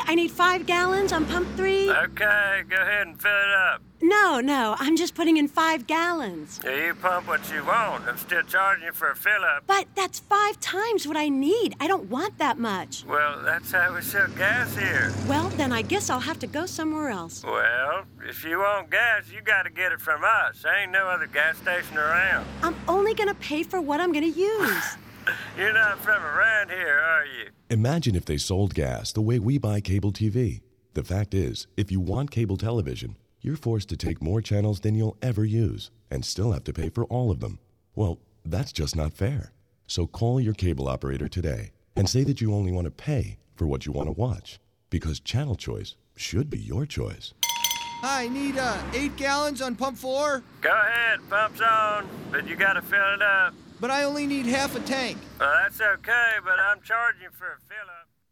I need 5 gallons on pump 3. Okay, go ahead and fill it up. No, I'm just putting in 5 gallons. Yeah, you pump what you want. I'm still charging you for a fill-up. But that's 5 times what I need. I don't want that much. Well, that's how we sell gas here. Well, then I guess I'll have to go somewhere else. Well, if you want gas, you got to get it from us. There ain't no other gas station around. I'm only going to pay for what I'm going to use. You're not from around here, are you? Imagine if they sold gas the way we buy cable TV. The fact is, if you want cable television, you're forced to take more channels than you'll ever use and still have to pay for all of them. Well, that's just not fair. So call your cable operator today and say that you only want to pay for what you want to watch, because channel choice should be your choice. I need 8 gallons on pump 4. Go ahead, pump's on, but you got to fill it up. But I only need half a tank. Well, that's okay, but I'm charging you for a fill-up.